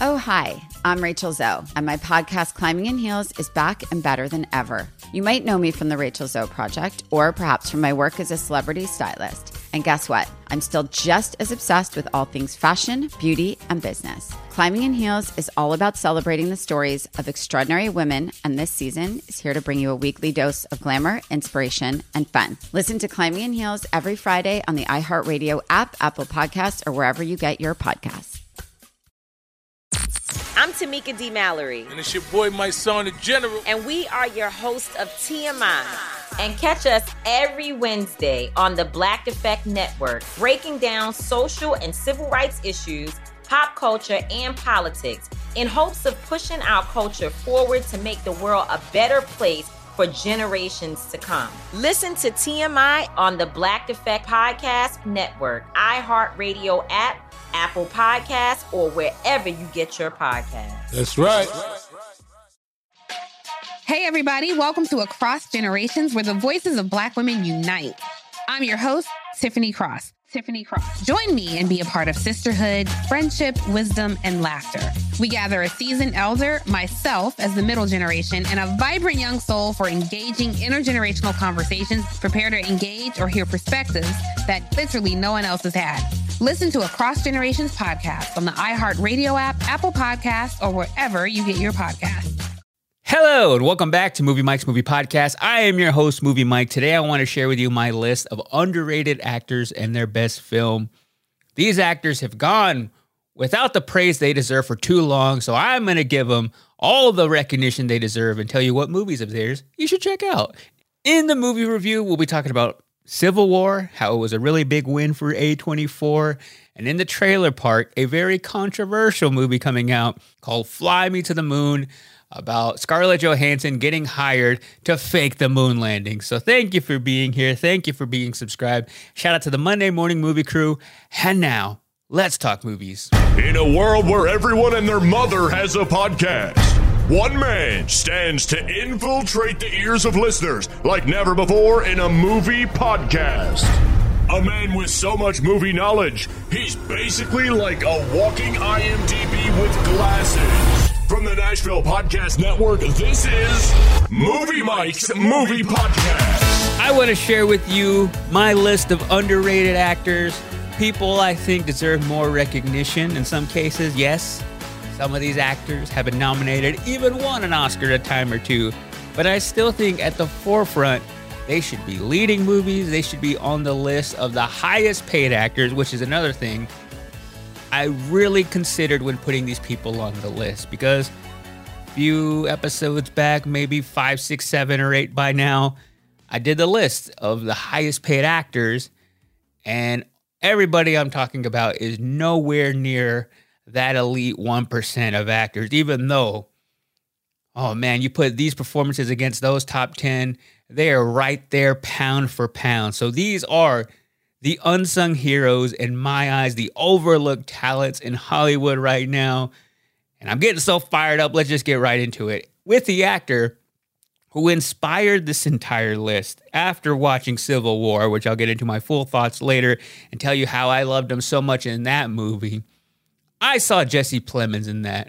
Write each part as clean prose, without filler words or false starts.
Oh, hi, I'm Rachel Zoe, and my podcast, Climbing in Heels, is back and better than ever. You might know me from the Rachel Zoe Project, or perhaps from my work as a celebrity stylist. And guess what? I'm still just as obsessed with all things fashion, beauty, and business. Climbing in Heels is all about celebrating the stories of extraordinary women, and this season is here to bring you a weekly dose of glamour, inspiration, and fun. Listen to Climbing in Heels every Friday on the iHeartRadio app, Apple Podcasts, or wherever you get your podcasts. I'm Tamika D. Mallory. And it's your boy, my son, the General. And we are your hosts of TMI. And catch us every Wednesday on the Black Effect Network, breaking down social and civil rights issues, pop culture, and politics in hopes of pushing our culture forward to make the world a better place for generations to come. Listen to TMI on the Black Effect Podcast Network, iHeartRadio app, Apple Podcasts, or wherever you get your podcasts. That's right. Hey, everybody. Welcome to Across Generations, where the voices of Black women unite. I'm your host, Tiffany Cross. Join me and be a part of sisterhood, friendship, wisdom, and laughter. We gather a seasoned elder, myself as the middle generation, and a vibrant young soul for engaging intergenerational conversations. Prepare to engage or hear perspectives that literally no one else has had. Listen to Across Generations podcast on the iHeartRadio app, Apple Podcasts, or wherever you get your podcasts. Hello, and welcome back to Movie Mike's Movie Podcast. I am your host, Movie Mike. Today, I want to share with you my list of underrated actors and their best film. These actors have gone without the praise they deserve for too long, so I'm going to give them all the recognition they deserve and tell you what movies of theirs you should check out. In the movie review, we'll be talking about Civil War, how it was a really big win for A24, and in the trailer part, a very controversial movie coming out called Fly Me to the Moon, about Scarlett Johansson getting hired to fake the moon landing. So thank you for being here. Thank you for being subscribed. Shout out to the Monday Morning Movie Crew. And now, let's talk movies. In a world where everyone and their mother has a podcast, one man stands to infiltrate the ears of listeners like never before in a movie podcast. A man with so much movie knowledge, he's basically like a walking IMDb with glasses. From the Nashville Podcast Network, this is Movie Mike's Movie Podcast. I want to share with you my list of underrated actors, people I think deserve more recognition in some cases. Yes, some of these actors have been nominated, even won an Oscar a time or two, but I still think at the forefront, they should be leading movies. They should be on the list of the highest paid actors, which is another thing I really considered when putting these people on the list, because a few episodes back, maybe 5, 6, 7, or 8 by now, I did the list of the highest paid actors, and everybody I'm talking about is nowhere near that elite 1% of actors, even though, oh man, you put these performances against those top 10, they are right there pound for pound. So these are the unsung heroes, in my eyes, the overlooked talents in Hollywood right now. And I'm getting so fired up. Let's just get right into it. With the actor who inspired this entire list after watching Civil War, which I'll get into my full thoughts later and tell you how I loved him so much in that movie. I saw Jesse Plemons in that,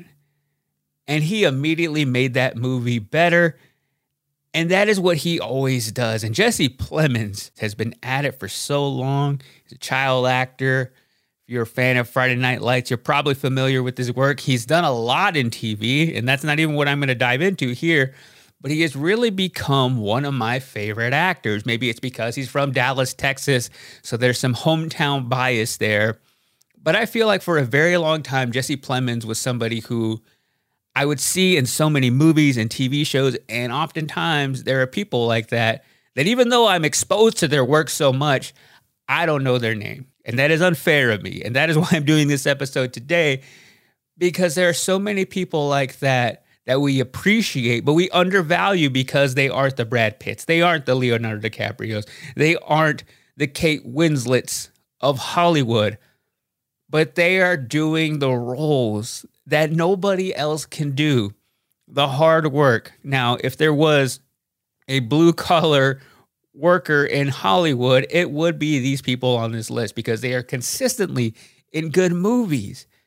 and he immediately made that movie better. And that is what he always does. And Jesse Plemons has been at it for so long. He's a child actor. If you're a fan of Friday Night Lights, you're probably familiar with his work. He's done a lot in TV, and that's not even what I'm going to dive into here. But he has really become one of my favorite actors. Maybe it's because he's from Dallas, Texas, so there's some hometown bias there. But I feel like for a very long time, Jesse Plemons was somebody who I would see in so many movies and TV shows, and oftentimes there are people like that even though I'm exposed to their work so much, I don't know their name. And that is unfair of me. And that is why I'm doing this episode today, because there are so many people like that we appreciate, but we undervalue because they aren't the Brad Pitts. They aren't the Leonardo DiCaprios. They aren't the Kate Winslets of Hollywood, but they are doing the roles that nobody else can do, the hard work. Now, if there was a blue-collar worker in Hollywood, it would be these people on this list because they are consistently in good movies.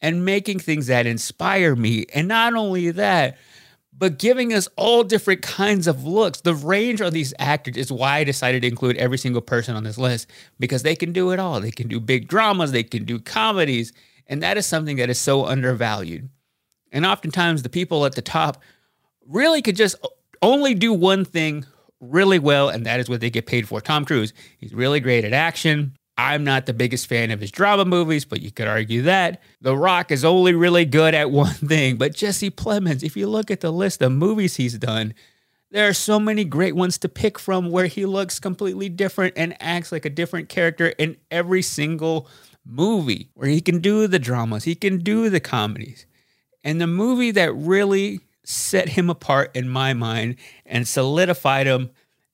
and making things that inspire me. And not only that, but giving us all different kinds of looks. The range of these actors is why I decided to include every single person on this list, because they can do it all. They can do big dramas, they can do comedies, and that is something that is so undervalued. And oftentimes the people at the top really could just only do one thing really well, and that is what they get paid for. Tom Cruise, he's really great at action. I'm not the biggest fan of his drama movies, but you could argue that. The Rock is only really good at one thing. But Jesse Plemons, if you look at the list of movies he's done, there are so many great ones to pick from where he looks completely different and acts like a different character in every single movie, where he can do the dramas, he can do the comedies. And the movie that really set him apart in my mind and solidified him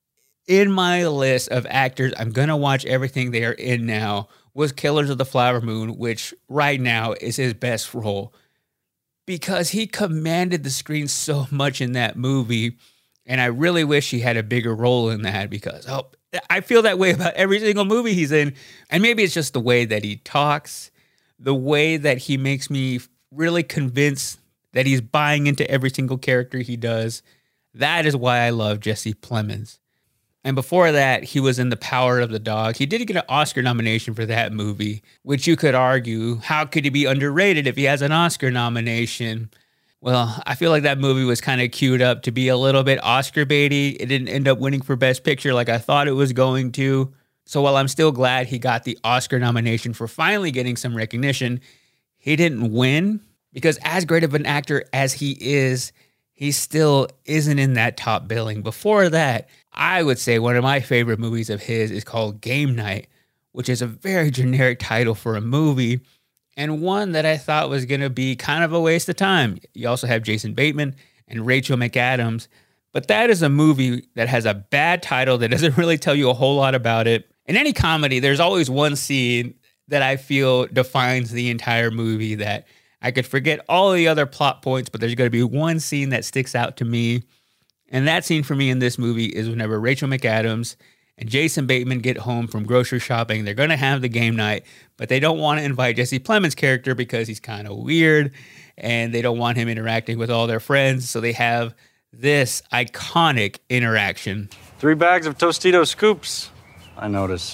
in my list of actors I'm going to watch everything they are in now was Killers of the Flower Moon, which right now is his best role, because he commanded the screen so much in that movie. And I really wish he had a bigger role in that, because I feel that way about every single movie he's in. And maybe it's just the way that he talks, the way that he makes me really convinced that he's buying into every single character he does. That is why I love Jesse Plemons. And before that, he was in The Power of the Dog. He did get an Oscar nomination for that movie, which you could argue, how could he be underrated if he has an Oscar nomination? Well, I feel like that movie was kind of queued up to be a little bit Oscar baity. It didn't end up winning for Best Picture like I thought it was going to. So while I'm still glad he got the Oscar nomination for finally getting some recognition, he didn't win, because as great of an actor as he is, he still isn't in that top billing. Before that, I would say one of my favorite movies of his is called Game Night, which is a very generic title for a movie, and one that I thought was going to be kind of a waste of time. You also have Jason Bateman and Rachel McAdams, but that is a movie that has a bad title that doesn't really tell you a whole lot about it. In any comedy, there's always one scene that I feel defines the entire movie, that I could forget all the other plot points, but there's going to be one scene that sticks out to me. And that scene for me in this movie is whenever Rachel McAdams and Jason Bateman get home from grocery shopping. They're going to have the game night, but they don't want to invite Jesse Plemons' character because he's kind of weird, and they don't want him interacting with all their friends. So they have this iconic interaction. 3 bags of Tostito scoops, I notice.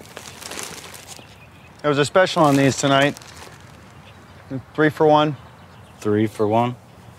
There was a special on these tonight. 3 for 1. 3 for 1?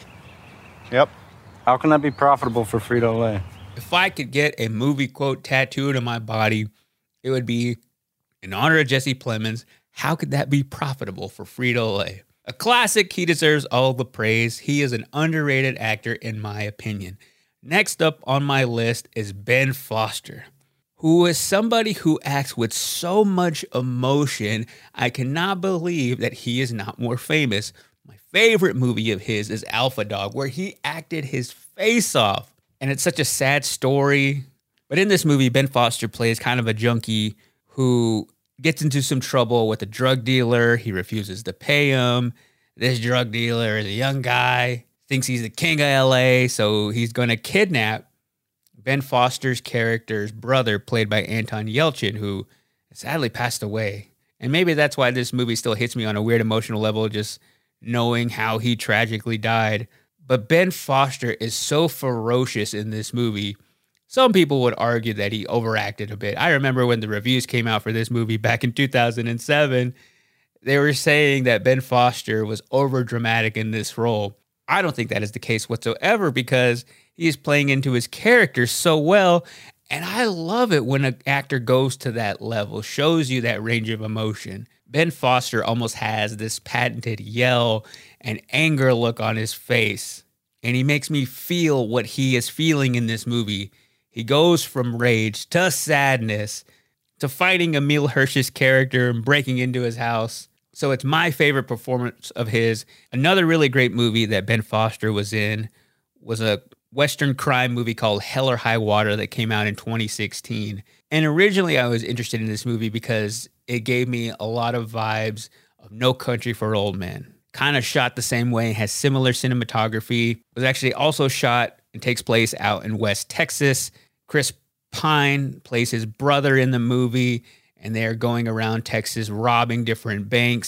Yep. How can that be profitable for Frito-Lay? If I could get a movie quote tattooed on my body, it would be, in honor of Jesse Plemons, how could that be profitable for Frito-Lay? A classic, he deserves all the praise. He is an underrated actor in my opinion. Next up on my list is Ben Foster, who is somebody who acts with so much emotion, I cannot believe that he is not more famous. My favorite movie of his is Alpha Dog, where he acted his face off. And it's such a sad story. But in this movie, Ben Foster plays kind of a junkie who gets into some trouble with a drug dealer. He refuses to pay him. This drug dealer is a young guy, thinks he's the king of LA, so he's going to kidnap Ben Foster's character's brother, played by Anton Yelchin, who sadly passed away. And maybe that's why this movie still hits me on a weird emotional level, just knowing how he tragically died. But Ben Foster is so ferocious in this movie. Some people would argue that he overacted a bit. I remember when the reviews came out for this movie back in 2007, they were saying that Ben Foster was overdramatic in this role. I don't think that is the case whatsoever, because he is playing into his character so well. And I love it when an actor goes to that level, shows you that range of emotion. Ben Foster almost has this patented yell and anger look on his face, and he makes me feel what he is feeling in this movie. He goes from rage to sadness to fighting Emile Hirsch's character and breaking into his house. So it's my favorite performance of his. Another really great movie that Ben Foster was in was a Western crime movie called Hell or High Water that came out in 2016. And originally I was interested in this movie because it gave me a lot of vibes of No Country for Old Men. Kind of shot the same way, has similar cinematography. It was actually also shot and takes place out in West Texas. Chris Pine plays his brother in the movie, and they're going around Texas robbing different banks.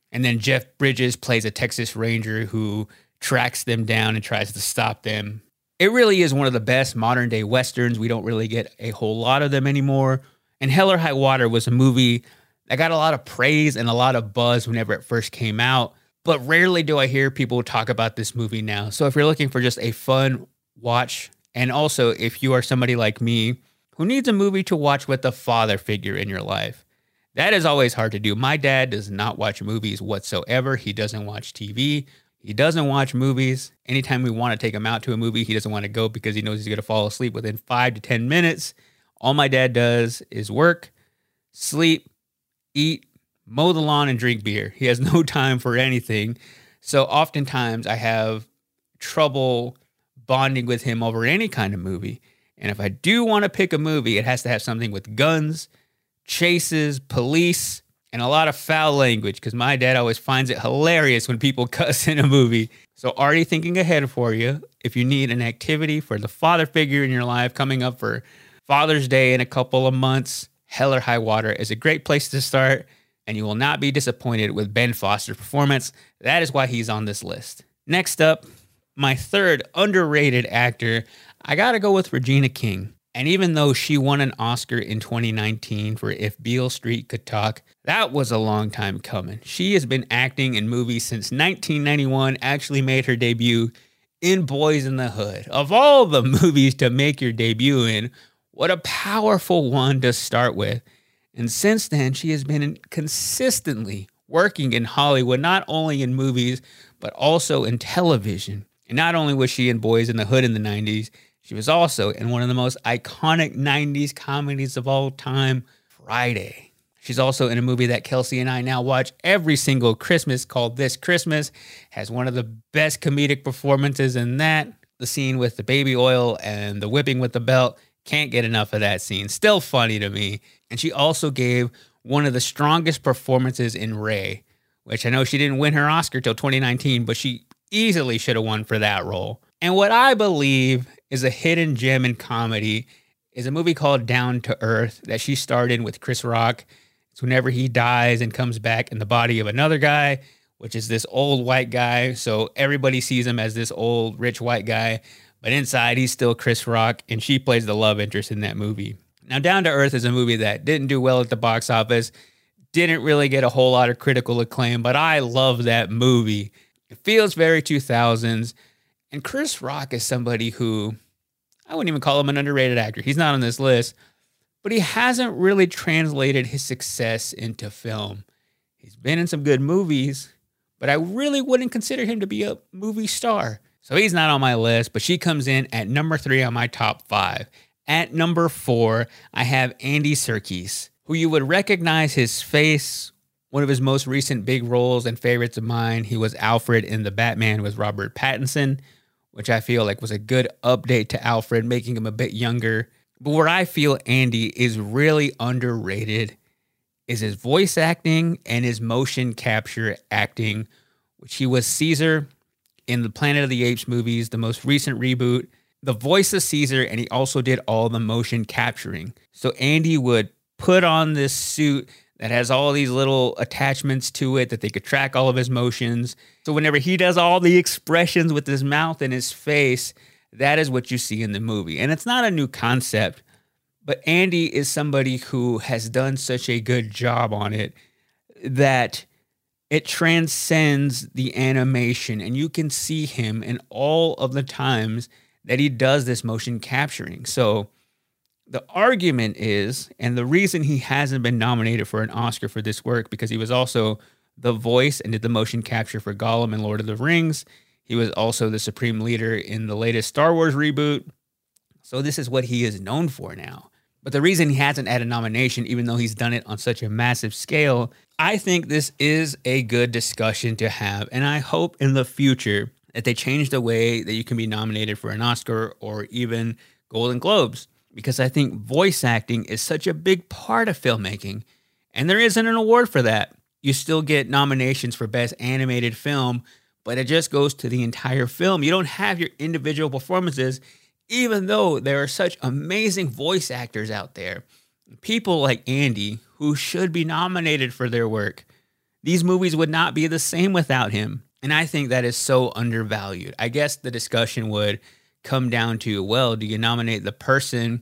And then Jeff Bridges plays a Texas Ranger who tracks them down and tries to stop them. It really is one of the best modern day Westerns. We don't really get a whole lot of them anymore. And Hell or High Water was a movie that got a lot of praise and a lot of buzz whenever it first came out. But rarely do I hear people talk about this movie now. So if you're looking for just a fun watch, and also if you are somebody like me who needs a movie to watch with a father figure in your life, that is always hard to do. My dad does not watch movies whatsoever. He doesn't watch TV. He doesn't watch movies. Anytime we want to take him out to a movie, he doesn't want to go because he knows he's going to fall asleep within 5 to 10 minutes. All my dad does is work, sleep, eat, mow the lawn, and drink beer. He has no time for anything. So oftentimes I have trouble bonding with him over any kind of movie. And if I do want to pick a movie, it has to have something with guns, chases, police, and a lot of foul language, because my dad always finds it hilarious when people cuss in a movie. So already thinking ahead for you, if you need an activity for the father figure in your life coming up for Father's Day in a couple of months, Hell or High Water is a great place to start, and you will not be disappointed with Ben Foster's performance. That is why he's on this list. Next up, my third underrated actor, I gotta go with Regina King. And even though she won an Oscar in 2019 for If Beale Street Could Talk, that was a long time coming. She has been acting in movies since 1991, actually made her debut in Boys in the Hood. Of all the movies to make your debut in, what a powerful one to start with. And since then, she has been consistently working in Hollywood, not only in movies, but also in television. And not only was she in Boys in the Hood in the 90s, she was also in one of the most iconic 90s comedies of all time, Friday. She's also in a movie that Kelsey and I now watch every single Christmas called This Christmas. Has one of the best comedic performances in that. The scene with the baby oil and the whipping with the belt. Can't get enough of that scene. Still funny to me. And she also gave one of the strongest performances in Ray, which I know she didn't win her Oscar till 2019, but she easily should have won for that role. And what I believe is a hidden gem in comedy is a movie called Down to Earth that she starred in with Chris Rock. It's whenever he dies and comes back in the body of another guy, which is this old white guy. So everybody sees him as this old rich white guy, but inside he's still Chris Rock, and she plays the love interest in that movie. Now, Down to Earth is a movie that didn't do well at the box office, didn't really get a whole lot of critical acclaim, but I love that movie. It feels very 2000s. And Chris Rock is somebody who, I wouldn't even call him an underrated actor. He's not on this list, but he hasn't really translated his success into film. He's been in some good movies, but I really wouldn't consider him to be a movie star. So he's not on my list, but she comes in at number 3 on my top 5. At number 4, I have Andy Serkis, who you would recognize his face. One of his most recent big roles and favorites of mine, he was Alfred in The Batman with Robert Pattinson, which I feel like was a good update to Alfred, making him a bit younger. But where I feel Andy is really underrated is his voice acting and his motion capture acting, which he was Caesar in the Planet of the Apes movies, the most recent reboot, the voice of Caesar, and he also did all the motion capturing. So Andy would put on this suit that has all these little attachments to it that they could track all of his motions. So whenever he does all the expressions with his mouth and his face, that is what you see in the movie. And it's not a new concept, but Andy is somebody who has done such a good job on it that it transcends the animation, and you can see him in all of the times that he does this motion capturing. So the argument is, and the reason he hasn't been nominated for an Oscar for this work, because he was also the voice and did the motion capture for Gollum in Lord of the Rings. He was also the supreme leader in the latest Star Wars reboot. So this is what he is known for now. But the reason he hasn't had a nomination, even though he's done it on such a massive scale, I think this is a good discussion to have. And I hope in the future that they change the way that you can be nominated for an Oscar or even Golden Globes. Because I think voice acting is such a big part of filmmaking. And there isn't an award for that. You still get nominations for Best Animated Film, but it just goes to the entire film. You don't have your individual performances, even though there are such amazing voice actors out there. People like Andy, who should be nominated for their work. these movies would not be the same without him. And I think that is so undervalued. I guess the discussion would come down to, well, do you nominate the person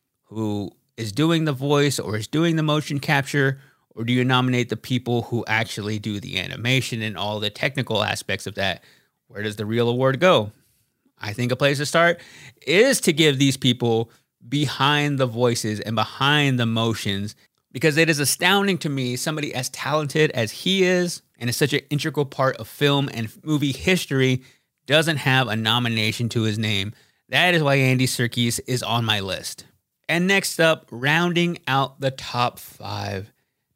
who is doing the voice or is doing the motion capture, or do you nominate the people who actually do the animation and all the technical aspects of that? Where does the real award go? I think a place to start is to give these people behind the voices and behind the motions, because it is astounding to me somebody as talented as he is and is such an integral part of film and movie history doesn't have a nomination to his name. That is why Andy Serkis is on my list. And next up, rounding out the top 5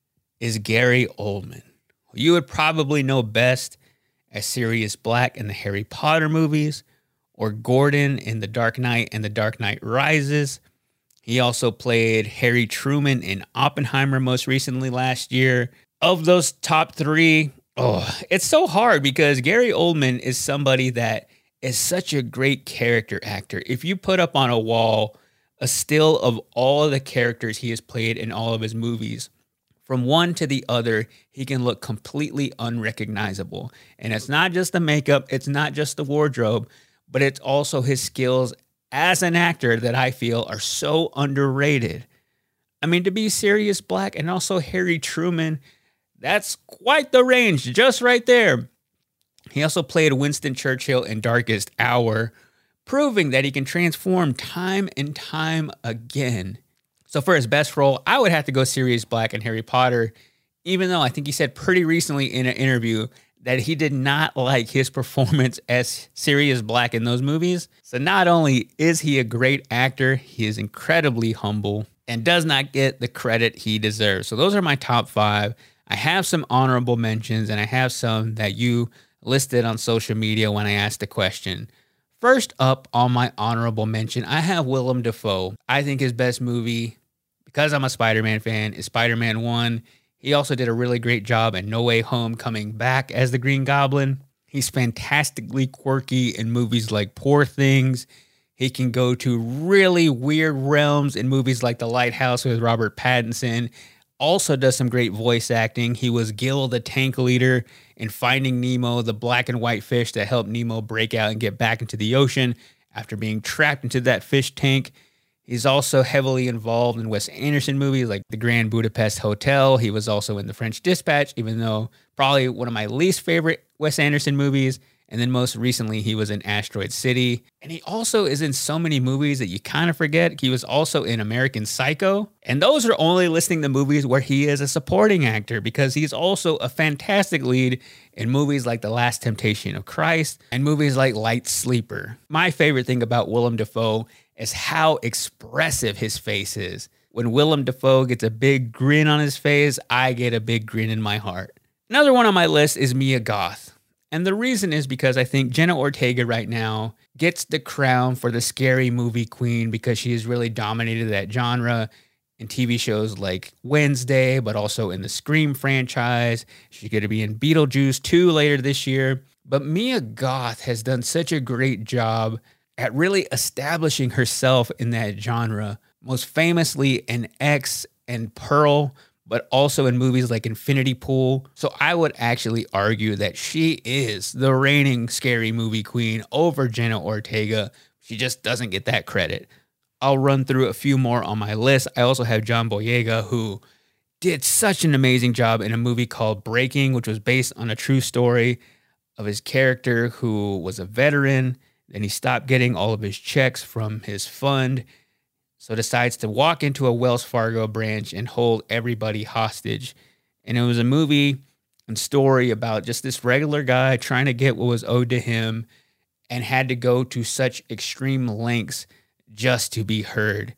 is Gary Oldman. You would probably know best as Sirius Black in the Harry Potter movies, or Gordon in The Dark Knight and The Dark Knight Rises. He also played Harry Truman in Oppenheimer most recently last year. Of those top 3, it's so hard because Gary Oldman is somebody that is such a great character actor. If you put up on a wall a still of all of the characters he has played in all of his movies, from one to the other, he can look completely unrecognizable. And it's not just the makeup, it's not just the wardrobe, but it's also his skills as an actor that I feel are so underrated. I mean, to be Sirius Black and also Harry Truman, that's quite the range just right there. He also played Winston Churchill in Darkest Hour, proving that he can transform time and time again. So for his best role, I would have to go Sirius Black in Harry Potter, even though I think he said pretty recently in an interview that he did not like his performance as Sirius Black in those movies. So not only is he a great actor, he is incredibly humble and does not get the credit he deserves. So those are my top 5. I have some honorable mentions, and I have some that you listed on social media when I asked the question. First up on my honorable mention, I have Willem Dafoe. I think his best movie, because I'm a Spider-Man fan, is Spider-Man 1. He also did a really great job in No Way Home coming back as the Green Goblin. He's fantastically quirky in movies like Poor Things. He can go to really weird realms in movies like The Lighthouse with Robert Pattinson. Also does some great voice acting. He was Gil the tank leader in Finding Nemo, the black and white fish that helped Nemo break out and get back into the ocean after being trapped into that fish tank. He's also heavily involved in Wes Anderson movies like The Grand Budapest Hotel. He was also in The French Dispatch, even though probably one of my least favorite Wes Anderson movies. And then most recently, he was in Asteroid City. And he also is in so many movies that you kind of forget. He was also in American Psycho. And those are only listing the movies where he is a supporting actor, because he's also a fantastic lead in movies like The Last Temptation of Christ and movies like Light Sleeper. My favorite thing about Willem Dafoe is how expressive his face is. When Willem Dafoe gets a big grin on his face, I get a big grin in my heart. Another one on my list is Mia Goth. And the reason is because I think Jenna Ortega right now gets the crown for the scary movie queen, because she has really dominated that genre in TV shows like Wednesday, but also in the Scream franchise. She's going to be in Beetlejuice 2 later this year. But Mia Goth has done such a great job at really establishing herself in that genre, most famously in X and Pearl, but also in movies like Infinity Pool. So I would actually argue that she is the reigning scary movie queen over Jenna Ortega. She just doesn't get that credit. I'll run through a few more on my list. I also have John Boyega, who did such an amazing job in a movie called Breaking, which was based on a true story of his character who was a veteran. Then he stopped getting all of his checks from his fund, so decides to walk into a Wells Fargo branch and hold everybody hostage. And it was a movie and story about just this regular guy trying to get what was owed to him and had to go to such extreme lengths just to be heard.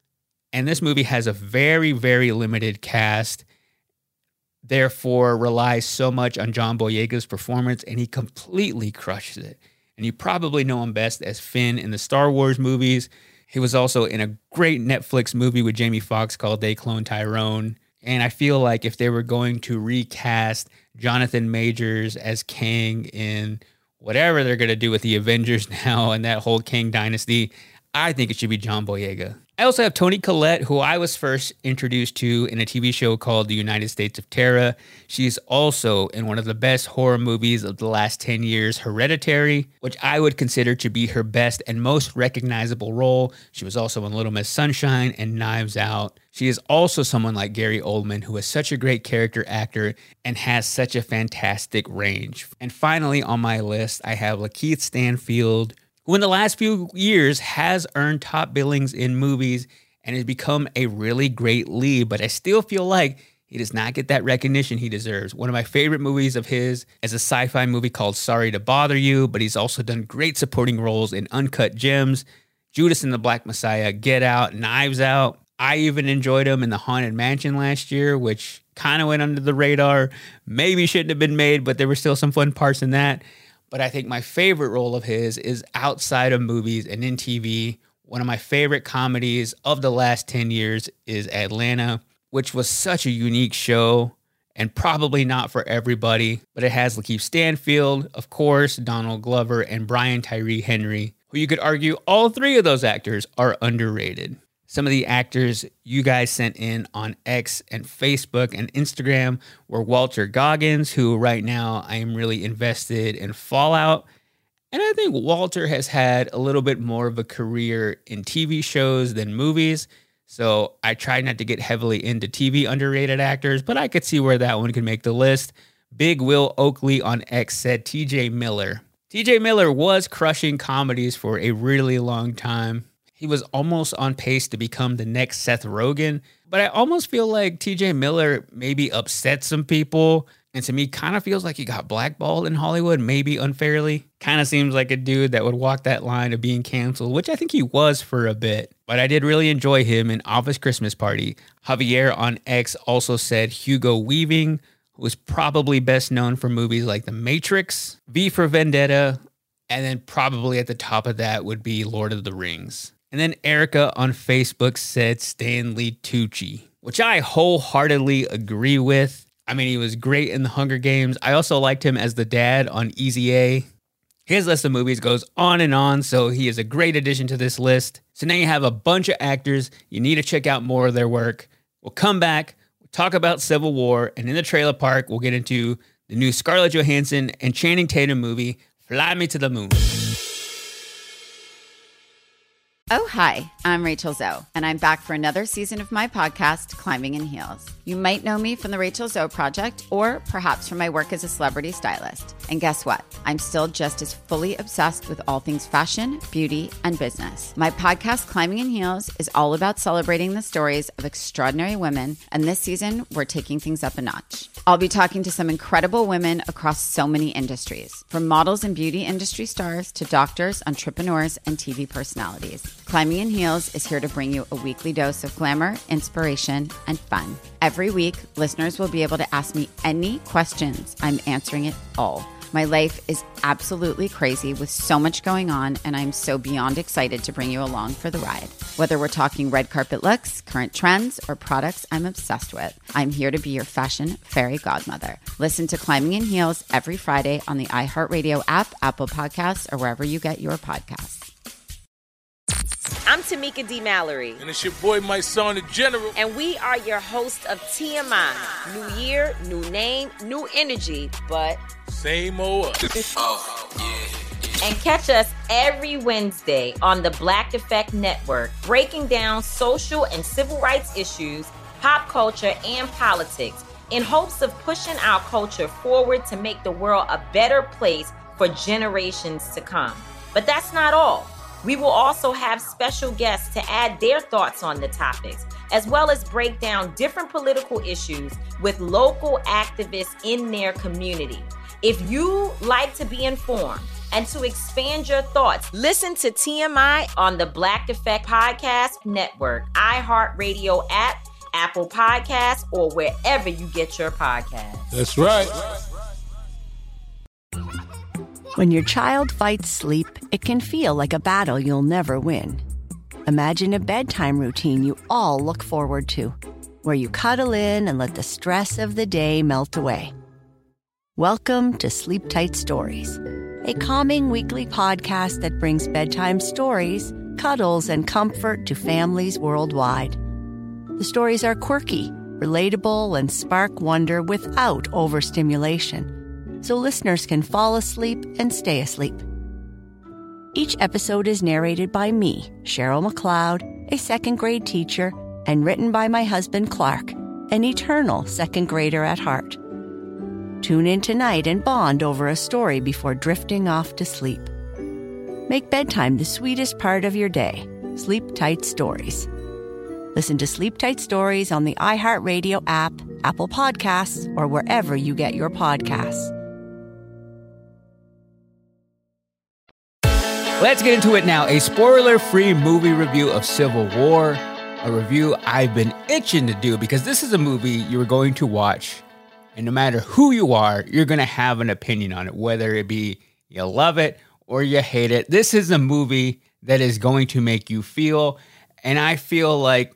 And this movie has a very, very limited cast, therefore relies so much on John Boyega's performance, and he completely crushes it. And you probably know him best as Finn in the Star Wars movies. He was also in a great Netflix movie with Jamie Foxx called They Clone Tyrone. And I feel like if they were going to recast Jonathan Majors as Kang in whatever they're going to do with the Avengers now and that whole Kang dynasty, I think it should be John Boyega. I also have Toni Collette, who I was first introduced to in a TV show called The United States of Tara. She's also in one of the best horror movies of the last 10 years, Hereditary, which I would consider to be her best and most recognizable role. She was also in Little Miss Sunshine and Knives Out. She is also someone like Gary Oldman, who is such a great character actor and has such a fantastic range. And finally on my list, I have Lakeith Stanfield, who in the last few years has earned top billings in movies and has become a really great lead, but I still feel like he does not get that recognition he deserves. One of my favorite movies of his is a sci-fi movie called Sorry to Bother You, but he's also done great supporting roles in Uncut Gems, Judas and the Black Messiah, Get Out, Knives Out. I even enjoyed him in The Haunted Mansion last year, which kind of went under the radar. Maybe shouldn't have been made, but there were still some fun parts in that. But I think my favorite role of his is outside of movies and in TV. One of my favorite comedies of the last 10 years is Atlanta, which was such a unique show and probably not for everybody. But it has Lakeith Stanfield, of course, Donald Glover, and Brian Tyree Henry, who you could argue all three of those actors are underrated. Some of the actors you guys sent in on X and Facebook and Instagram were Walter Goggins, who right now I am really invested in Fallout. And I think Walter has had a little bit more of a career in TV shows than movies. So I tried not to get heavily into TV underrated actors, but I could see where that one could make the list. Big Will Oakley on X said TJ Miller. TJ Miller was crushing comedies for a really long time. He was almost on pace to become the next Seth Rogen, but I almost feel like TJ Miller maybe upset some people, and to me kind of feels like he got blackballed in Hollywood, maybe unfairly. Kind of seems like a dude that would walk that line of being canceled, which I think he was for a bit, but I did really enjoy him in Office Christmas Party. Javier on X also said Hugo Weaving, who is probably best known for movies like The Matrix, V for Vendetta, and then probably at the top of that would be Lord of the Rings. And then Erica on Facebook said Stanley Tucci, which I wholeheartedly agree with. I mean, he was great in The Hunger Games. I also liked him as the dad on Easy A. His list of movies goes on, so he is a great addition to this list. So now you have a bunch of actors. You need to check out more of their work. We'll come back, we'll talk about Civil War, and in the trailer park, we'll get into the new Scarlett Johansson and Channing Tatum movie, Fly Me to the Moon. Oh, hi, I'm Rachel Zoe, and I'm back for another season of my podcast, Climbing in Heels. You might know me from the Rachel Zoe Project, or perhaps from my work as a celebrity stylist. And guess what? I'm still just as fully obsessed with all things fashion, beauty, and business. My podcast, Climbing in Heels, is all about celebrating the stories of extraordinary women, and this season, we're taking things up a notch. I'll be talking to some incredible women across so many industries, from models and beauty industry stars to doctors, entrepreneurs, and TV personalities. Climbing in Heels is here to bring you a weekly dose of glamour, inspiration, and fun. Every week, listeners will be able to ask me any questions. I'm answering it all. My life is absolutely crazy with so much going on, and I'm so beyond excited to bring you along for the ride. Whether we're talking red carpet looks, current trends, or products I'm obsessed with, I'm here to be your fashion fairy godmother. Listen to Climbing in Heels every Friday on the iHeartRadio app, Apple Podcasts, or wherever you get your podcasts. I'm Tamika D. Mallory. And it's your boy, my son, the General. And we are your hosts of TMI. New year, new name, new energy, but same old us. Oh, yeah. And catch us every Wednesday on the Black Effect Network, breaking down social and civil rights issues, pop culture, and politics in hopes of pushing our culture forward to make the world a better place for generations to come. But that's not all. We will also have special guests to add their thoughts on the topics, as well as break down different political issues with local activists in their community. If you like to be informed and to expand your thoughts, listen to TMI on the Black Effect Podcast Network, iHeartRadio app, Apple Podcasts, or wherever you get your podcasts. That's right. When your child fights sleep, it can feel like a battle you'll never win. Imagine a bedtime routine you all look forward to, where you cuddle in and let the stress of the day melt away. Welcome to Sleep Tight Stories, a calming weekly podcast that brings bedtime stories, cuddles and comfort to families worldwide. The stories are quirky, relatable, and spark wonder without overstimulation, so listeners can fall asleep and stay asleep. Each episode is narrated by me, Cheryl McLeod, a second-grade teacher, and written by my husband, Clark, an eternal second grader at heart. Tune in tonight and bond over a story before drifting off to sleep. Make bedtime the sweetest part of your day. Sleep Tight Stories. Listen to Sleep Tight Stories on the iHeartRadio app, Apple Podcasts, or wherever you get your podcasts. Let's get into it now. A spoiler-free movie review of Civil War, a review I've been itching to do because this is a movie you're going to watch, and no matter who you are, you're going to have an opinion on it, whether it be you love it or you hate it. This is a movie that is going to make you feel, and I feel like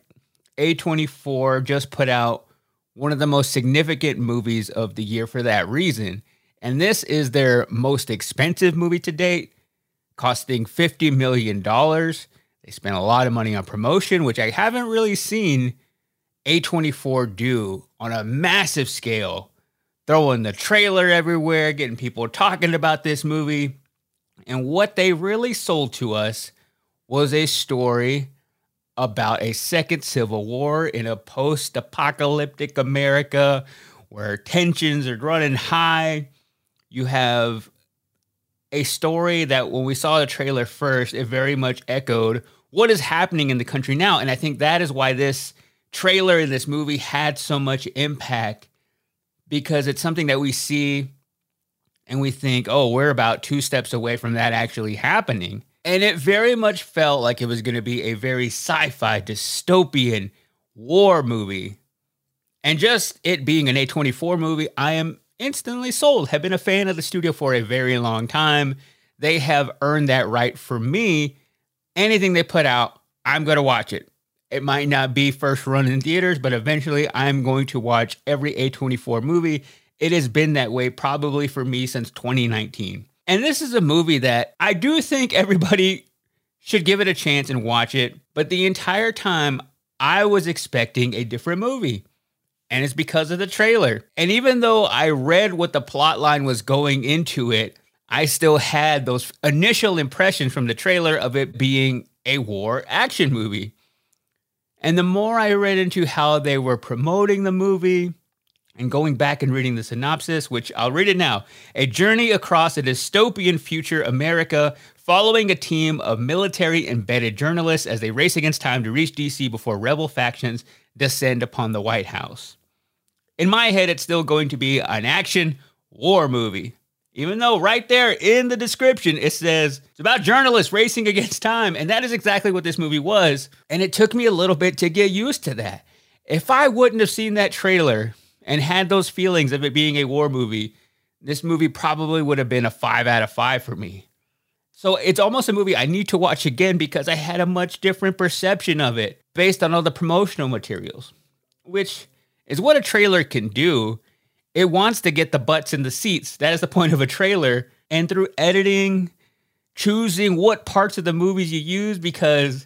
A24 just put out one of the most significant movies of the year for that reason, and this is their most expensive movie to date, costing $50 million. They spent a lot of money on promotion, which I haven't really seen A24 do on a massive scale. Throwing the trailer everywhere, getting people talking about this movie. And what they really sold to us was a story about a second civil war in a post-apocalyptic America where tensions are running high. You have a story that when we saw the trailer first, it very much echoed what is happening in the country now. And I think that is why this trailer in this movie had so much impact, because it's something that we see and we think, oh, we're about 2 steps away from that actually happening. And it very much felt like it was going to be a very sci-fi, dystopian war movie. And just it being an A24 movie, I am instantly sold. Have been a fan of the studio for a very long time. They have earned that right for me. Anything they put out, I'm going to watch it. It might not be first run in theaters, but eventually I'm going to watch every A24 movie. It has been that way probably for me since 2019. And this is a movie that I do think everybody should give it a chance and watch it. But the entire time I was expecting a different movie. And it's because of the trailer. And even though I read what the plot line was going into it, I still had those initial impressions from the trailer of it being a war action movie. And the more I read into how they were promoting the movie and going back and reading the synopsis, which I'll read it now, a journey across a dystopian future America following a team of military-embedded journalists as they race against time to reach DC before rebel factions descend upon the White House. In my head, it's still going to be an action war movie. Even though right there in the description, it says it's about journalists racing against time. And that is exactly what this movie was. And it took me a little bit to get used to that. If I wouldn't have seen that trailer and had those feelings of it being a war movie, this movie probably would have been a 5 out of 5 for me. So it's almost a movie I need to watch again because I had a much different perception of it based on all the promotional materials, which is what a trailer can do. It wants to get the butts in the seats. That is the point of a trailer. And through editing, choosing what parts of the movies you use, because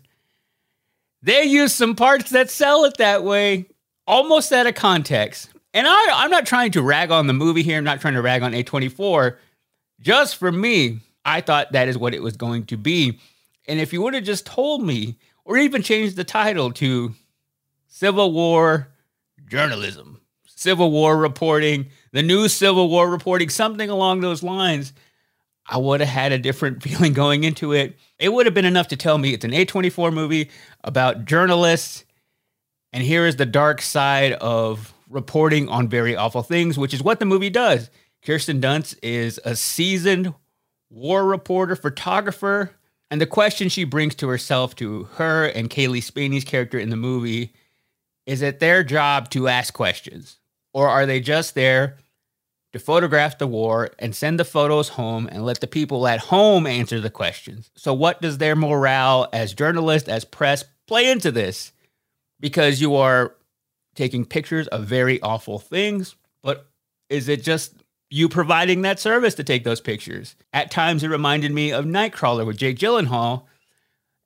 they use some parts that sell it that way, almost out of context. And I'm not trying to rag on the movie here. I'm not trying to rag on A24. Just for me, I thought that is what it was going to be. And if you would have just told me, or even changed the title to Civil War Journalism, Civil War Reporting, the new Civil War Reporting, something along those lines, I would have had a different feeling going into it. It would have been enough to tell me it's an A24 movie about journalists, and here is the dark side of reporting on very awful things, which is what the movie does. Kirsten Dunst is a seasoned war reporter, photographer, and the question she brings to herself, to her and Kaylee Spaney's character in the movie, is it their job to ask questions? Or are they just there to photograph the war and send the photos home and let the people at home answer the questions? So what does their morale as journalists, as press, play into this? Because you are taking pictures of very awful things, but is it just you providing that service to take those pictures? At times, it reminded me of Nightcrawler with Jake Gyllenhaal,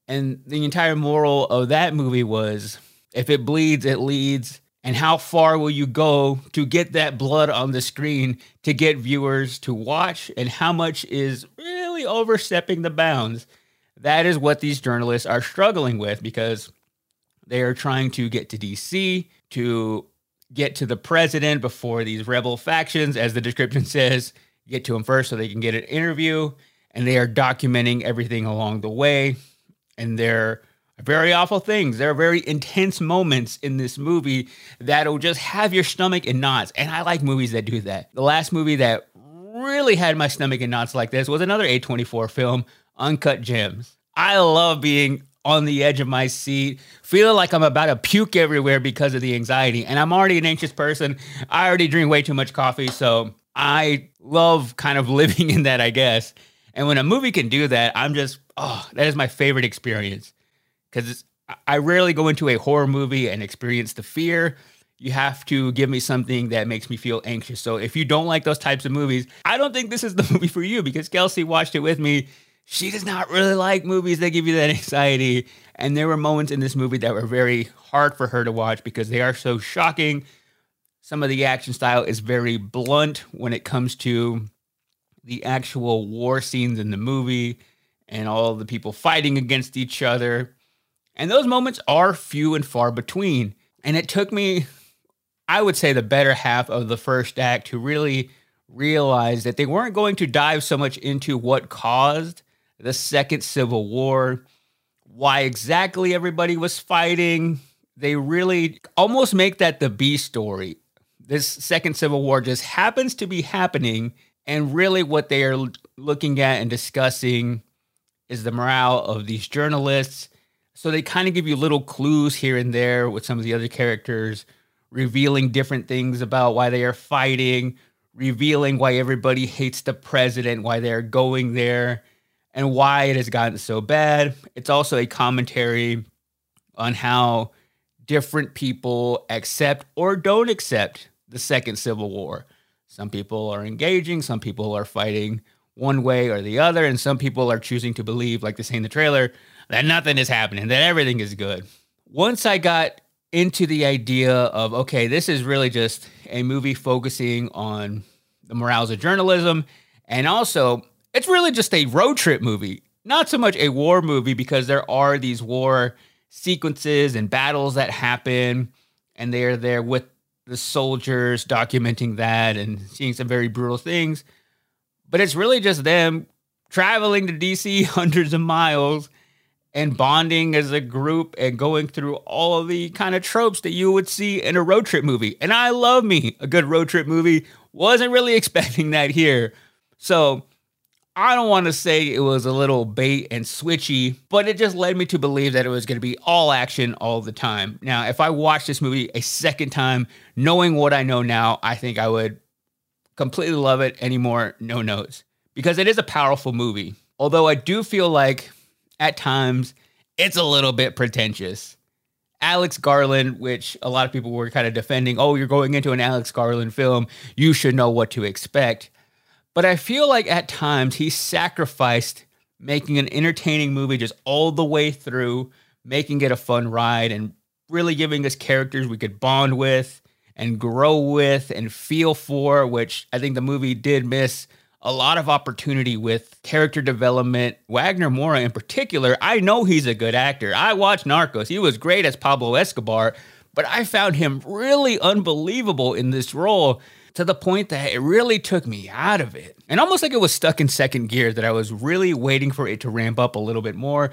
And the entire moral of that movie was, if it bleeds, it leads. And how far will you go to get that blood on the screen to get viewers to watch? And how much is really overstepping the bounds? That is what these journalists are struggling with, because they are trying to get to DC, to get to the president before these rebel factions, as the description says, get to him first so they can get an interview. And they are documenting everything along the way. And they're very awful things. There are very intense moments in this movie that'll just have your stomach in knots. And I like movies that do that. The last movie that really had my stomach in knots like this was another A24 film, Uncut Gems. I love being on the edge of my seat, feeling like I'm about to puke everywhere because of the anxiety. And I'm already an anxious person. I already drink way too much coffee. So I love kind of living in that, I guess. And when a movie can do that, I'm just, that is my favorite experience. Because I rarely go into a horror movie and experience the fear. You have to give me something that makes me feel anxious. So if you don't like those types of movies, I don't think this is the movie for you, because Kelsey watched it with me. She does not really like movies that give you that anxiety. And there were moments in this movie that were very hard for her to watch because they are so shocking. Some of the action style is very blunt when it comes to the actual war scenes in the movie and all the people fighting against each other. And those moments are few and far between. And it took me, I would say, the better half of the first act to really realize that they weren't going to dive so much into what caused the Second Civil War, why exactly everybody was fighting. They really almost make that the B story. This Second Civil War just happens to be happening, and really what they are looking at and discussing is the morale of these journalists. So they kind of give you little clues here and there with some of the other characters, revealing different things about why they are fighting, revealing why everybody hates the president, why they're going there, and why it has gotten so bad. It's also a commentary on how different people accept or don't accept the Second Civil War. Some people are engaging, some people are fighting one way or the other, and some people are choosing to believe, like they say in the trailer, that nothing is happening, that everything is good. Once I got into the idea of, okay, this is really just a movie focusing on the morals of journalism, and also it's really just a road trip movie, not so much a war movie, because there are these war sequences and battles that happen, and they are there with the soldiers documenting that and seeing some very brutal things. But it's really just them traveling to DC hundreds of miles and bonding as a group and going through all of the kind of tropes that you would see in a road trip movie. And I love me a good road trip movie. Wasn't really expecting that here. So I don't want to say it was a little bait and switchy, but it just led me to believe that it was going to be all action all the time. Now, if I watched this movie a second time, knowing what I know now, I think I would completely love it. Any more no notes, because it is a powerful movie. Although I do feel like at times it's a little bit pretentious. Alex Garland, which a lot of people were kind of defending, oh, you're going into an Alex Garland film, you should know what to expect. But I feel like at times he sacrificed making an entertaining movie just all the way through, making it a fun ride, and really giving us characters we could bond with and grow with and feel for, which I think the movie did miss a lot of opportunity with character development. Wagner Moura in particular, I know he's a good actor. I watched Narcos. He was great as Pablo Escobar, but I found him really unbelievable in this role, to the point that it really took me out of it. And almost like it was stuck in second gear, that I was really waiting for it to ramp up a little bit more,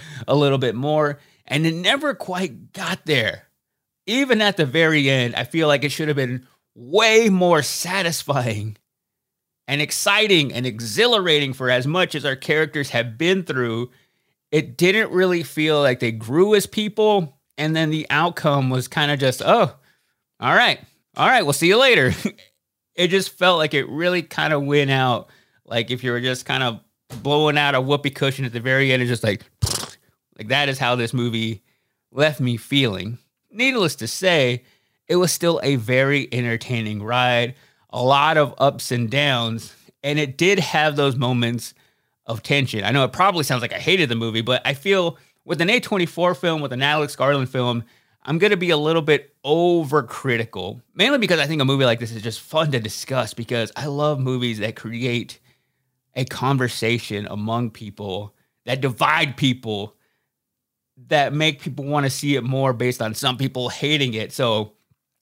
and it never quite got there. Even at the very end, I feel like it should have been way more satisfying and exciting and exhilarating. For as much as our characters have been through, it didn't really feel like they grew as people. And then the outcome was kind of just, oh, all right, we'll see you later. It just felt like it really kind of went out. Like if you were just kind of blowing out a whoopee cushion at the very end, it's just like that is how this movie left me feeling. Needless to say, it was still a very entertaining ride, a lot of ups and downs, and it did have those moments of tension. I know it probably sounds like I hated the movie, but I feel With an A24 film, with an Alex Garland film, I'm going to be a little bit overcritical, mainly because I think a movie like this is just fun to discuss, because I love movies that create a conversation among people, that divide people, that make people want to see it more based on some people hating it. So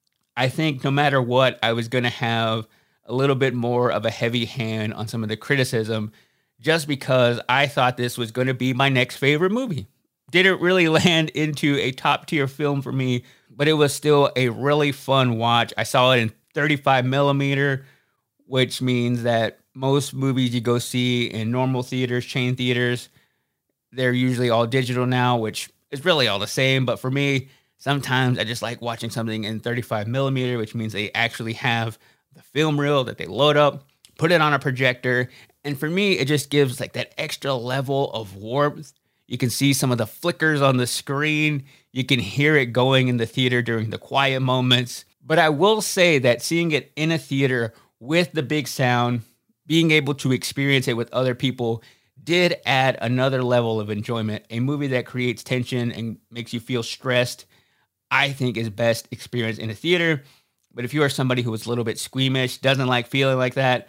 I think no matter what, I was going to have a little bit more of a heavy hand on some of the criticism, just because I thought this was going to be my next favorite movie. Didn't really land into a top tier film for me, but it was still a really fun watch. I saw it in 35 millimeter, which means that most movies you go see in normal theaters, chain theaters, they're usually all digital now, which is really all the same. But for me, sometimes I just like watching something in 35 millimeter, which means they actually have the film reel that they load up, put it on a projector. And for me, it just gives like that extra level of warmth. You can see some of the flickers on the screen. You can hear it going in the theater during the quiet moments. But I will say that seeing it in a theater with the big sound, being able to experience it with other people, did add another level of enjoyment. A movie that creates tension and makes you feel stressed, I think, is best experienced in a theater. But if you are somebody who is a little bit squeamish, doesn't like feeling like that,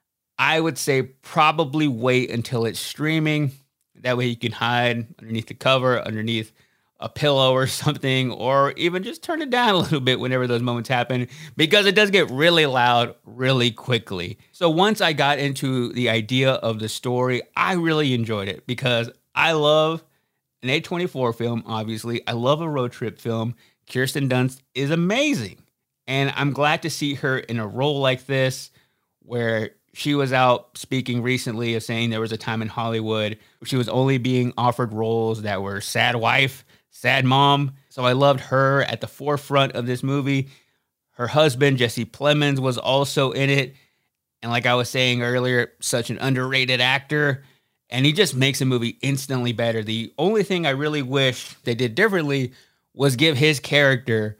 I would say probably wait until it's streaming. That way you can hide underneath the cover, underneath a pillow or something, or even just turn it down a little bit whenever those moments happen, because it does get really loud really quickly. So once I got into the idea of the story, I really enjoyed it, because I love an A24 film, obviously. I love a road trip film. Kirsten Dunst is amazing. And I'm glad to see her in a role like this, where she was out speaking recently of saying there was a time in Hollywood where she was only being offered roles that were sad wife, sad mom. So I loved her at the forefront of this movie. Her husband, Jesse Plemons, was also in it. And like I was saying earlier, such an underrated actor. And he just makes a movie instantly better. The only thing I really wish they did differently was give his character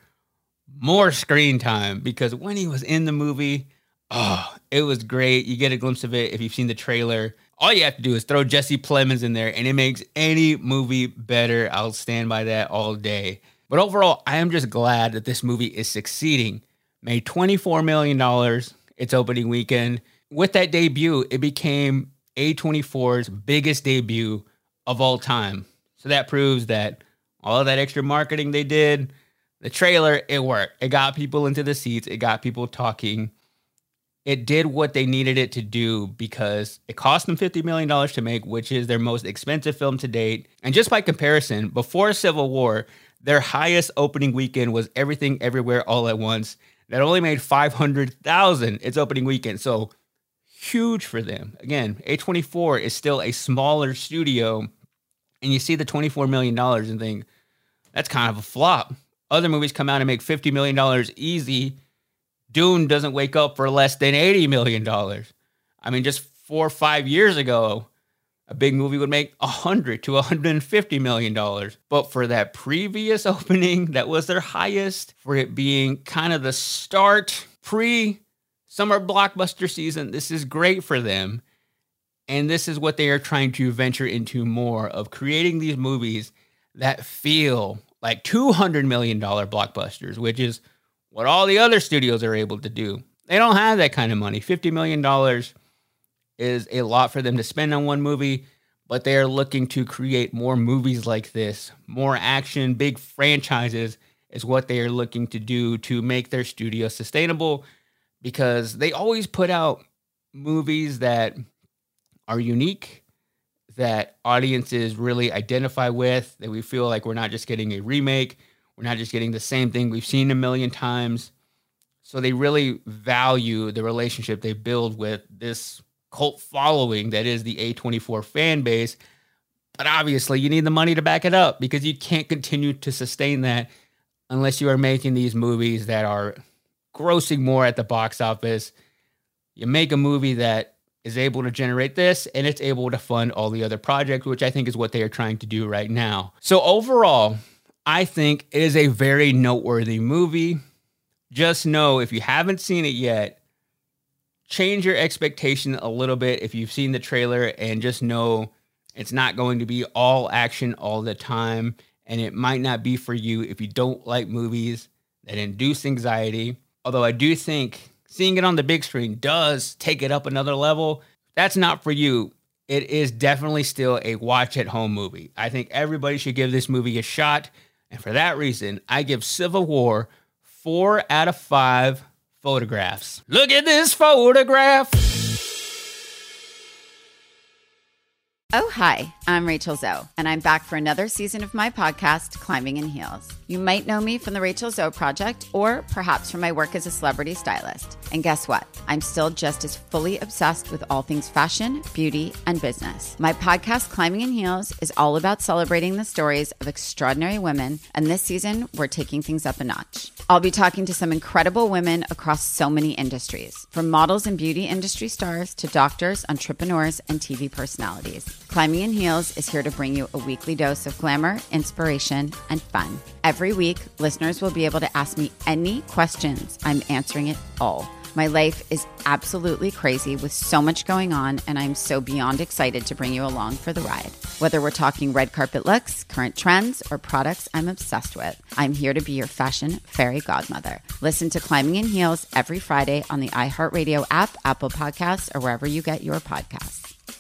more screen time, because when he was in the movie, oh, it was great. You get a glimpse of it if you've seen the trailer. All you have to do is throw Jesse Plemons in there, and it makes any movie better. I'll stand by that all day. But overall, I am just glad that this movie is succeeding. Made $24 million its opening weekend. With that debut, it became A24's biggest debut of all time. So that proves that all of that extra marketing they did, the trailer, it worked. It got people into the seats. It got people talking. It did what they needed it to do, because it cost them $50 million to make, which is their most expensive film to date. And just by comparison, before Civil War, their highest opening weekend was Everything Everywhere All at Once. That only made $500,000 its opening weekend. So huge for them. Again, A24 is still a smaller studio, and you see the $24 million and think, that's kind of a flop. Other movies come out and make $50 million easy. Dune doesn't wake up for less than $80 million. I mean, just 4 or 5 years ago, a big movie would make $100 to $150 million. But for that previous opening, that was their highest, for it being kind of the start pre-summer blockbuster season, this is great for them. And this is what they are trying to venture into more of, creating these movies that feel like $200 million blockbusters, which is what all the other studios are able to do. They don't have that kind of money. $50 million is a lot for them to spend on one movie, but they are looking to create more movies like this. More action, big franchises is what they are looking to do to make their studio sustainable, because they always put out movies that are unique, that audiences really identify with, that we feel like we're not just getting a remake, we're not just getting the same thing we've seen a million times. So they really value the relationship they build with this cult following that is the A24 fan base. But obviously you need the money to back it up, because you can't continue to sustain that unless you are making these movies that are grossing more at the box office. You make a movie that is able to generate this, and it's able to fund all the other projects, which I think is what they are trying to do right now. So overall, I think it is a very noteworthy movie. Just know, if you haven't seen it yet, change your expectation a little bit if you've seen the trailer, and just know It's not going to be all action all the time, and it might not be for you if you don't like movies that induce anxiety. Although I do think seeing it on the big screen does take it up another level. That's not for you. It is definitely still a watch-at-home movie. I think everybody should give this movie a shot, and for that reason, I give Civil War 4 out of 5 photographs. Look at this photograph! Oh, hi, I'm Rachel Zoe, and I'm back for another season of my podcast, Climbing in Heels. You might know me from the Rachel Zoe Project, or perhaps from my work as a celebrity stylist. And guess what? I'm still just as fully obsessed with all things fashion, beauty, and business. My podcast, Climbing in Heels, is all about celebrating the stories of extraordinary women, and this season, we're taking things up a notch. I'll be talking to some incredible women across so many industries, from models and beauty industry stars to doctors, entrepreneurs, and TV personalities. Climbing in Heels is here to bring you a weekly dose of glamour, inspiration, and fun. Every week, listeners will be able to ask me any questions. I'm answering it all. My life is absolutely crazy with so much going on, and I'm so beyond excited to bring you along for the ride. Whether we're talking red carpet looks, current trends, or products I'm obsessed with, I'm here to be your fashion fairy godmother. Listen to Climbing in Heels every Friday on the iHeartRadio app, Apple Podcasts, or wherever you get your podcasts.